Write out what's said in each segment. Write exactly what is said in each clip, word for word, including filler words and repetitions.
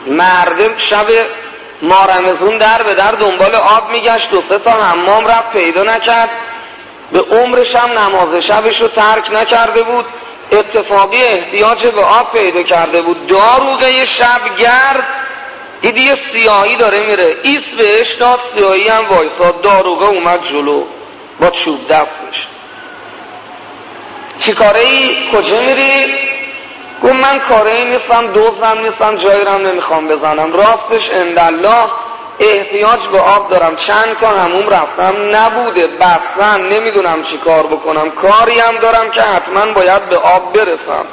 مرد شب مارمزون در به در دنبال آب میگشت، دو سه تا حمام رفت پیدا نکرد، به عمرش هم نماز شبش رو ترک نکرده بود، اتفاقی احتیاج به آب پیدا کرده بود. داروغه شبگرد دیدی یه سیاهی داره میره، ایس بهش داد، سیاهی هم وایساد، داروغه اومد جلو با چوب دستش. چی کاره ای؟ کجا میری؟ گفت من کاره ای نیستم، دوزم نیستم، جایی رم نمیخوام بزنم، راستش اندالله احتیاج به آب دارم، چند تا هموم رفتم نبوده، بسن، نمیدونم چی کار بکنم، کاری هم دارم که حتما باید به آب برسم.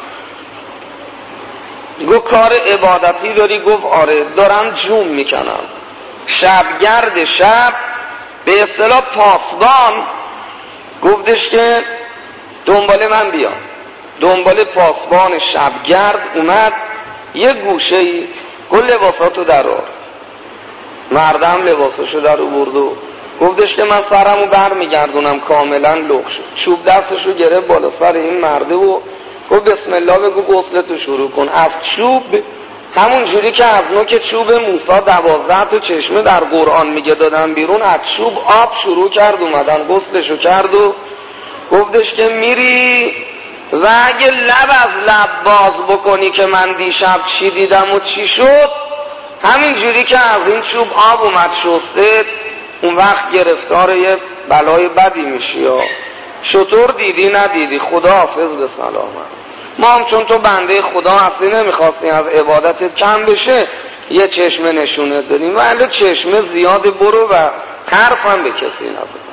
گفت کار عبادتی داری؟ گفت آره، دارم جوم میکنم. شبگرد شب به اصطلاح پاسبان گفتش که دنبال من بیا. دنبال پاسبان شبگرد اومد، یه گوشه ای گفت لباساتو در آر. مردم لباساشو در آورد و گفتش که من سرمو بر میگردونم، کاملا لخ شد. چوب دستشو گرفت بالا سر این مرده و گفت بسم الله بگو غسلتو شروع کن. از چوب، همون جوری که از نوک چوب موسی دوازده تا چشمه در قرآن میگه دادن بیرون، از چوب آب شروع کرد اومدن، غسلشو کرد و گفتش که میری و اگه لب از لب باز بکنی که من دیشب چی دیدم و چی شد، همین جوری که از این چوب آب اومد شسته، اون وقت گرفتار یه بلای بدی میشی. یا شطور دیدی ندیدی، خدا حافظ به سلامت. ما هم چون تو بنده خدا هستی نمیخواستی از عبادتت کم بشه، یه چشمه نشونت دادیم، ولی چشمه زیاد برو و حرف هم به کسی نزن.